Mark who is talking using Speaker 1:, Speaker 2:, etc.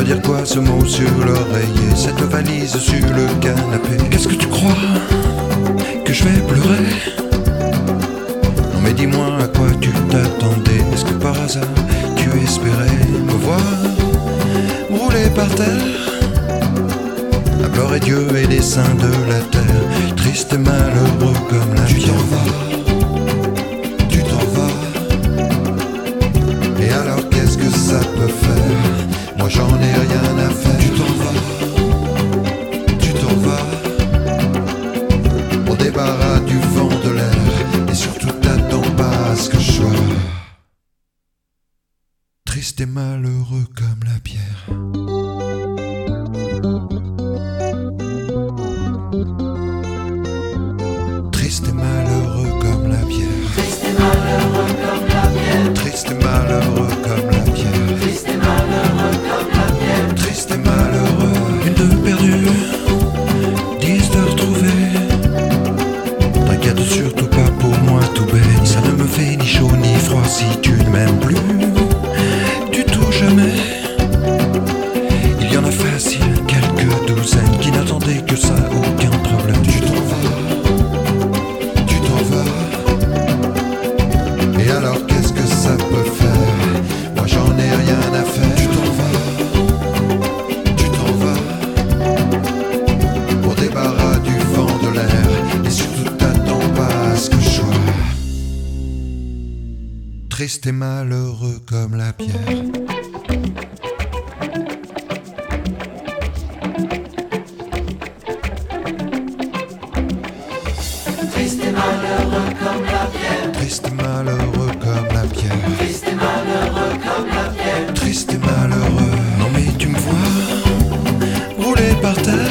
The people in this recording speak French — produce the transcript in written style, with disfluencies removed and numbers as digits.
Speaker 1: dire quoi ce mot sur l'oreiller, cette valise sur le canapé? Qu'est-ce que tu crois? Que je vais pleurer? Non mais dis-moi, à quoi tu t'attendais? Est-ce que par hasard tu espérais me voir rouler par terre, à pleurer Dieu et les saints de la terre, triste et malheureux comme la pierre? Tu t'en vas. Et alors qu'est-ce que ça peut faire? Moi j'en ai rien à faire. Tu t'en vas au débarras du vent de l'air, et surtout t'attends pas à ce que je sois triste et malheureux comme la pierre. Triste et malheureux comme la pierre.
Speaker 2: Triste et malheureux comme la pierre.
Speaker 1: Triste et malheureux comme la pierre.
Speaker 2: Triste et malheureux comme la pierre.
Speaker 1: Triste et malheureux. Une de perdue, 10 de retrouvée. T'inquiète surtout pas pour moi tout baigne. Ça ne me fait ni chaud ni froid si tu ne m'aimes plus du tout jamais. Il y en a facile quelques douzaines qui n'attendaient que ça, aucun problème. Tu t'en vas. Et alors qu'est-ce que ça peut faire? Moi j'en ai rien à faire. Tu t'en vas au débarras du vent de l'air, et surtout t'attends pas à ce que je sois triste et malheureux comme la pierre.
Speaker 2: Triste et malheureux comme la pierre.
Speaker 1: Triste et malheureux comme la pierre.
Speaker 2: Triste et malheureux comme la pierre.
Speaker 1: Triste et malheureux. Non mais tu me vois rouler par terre,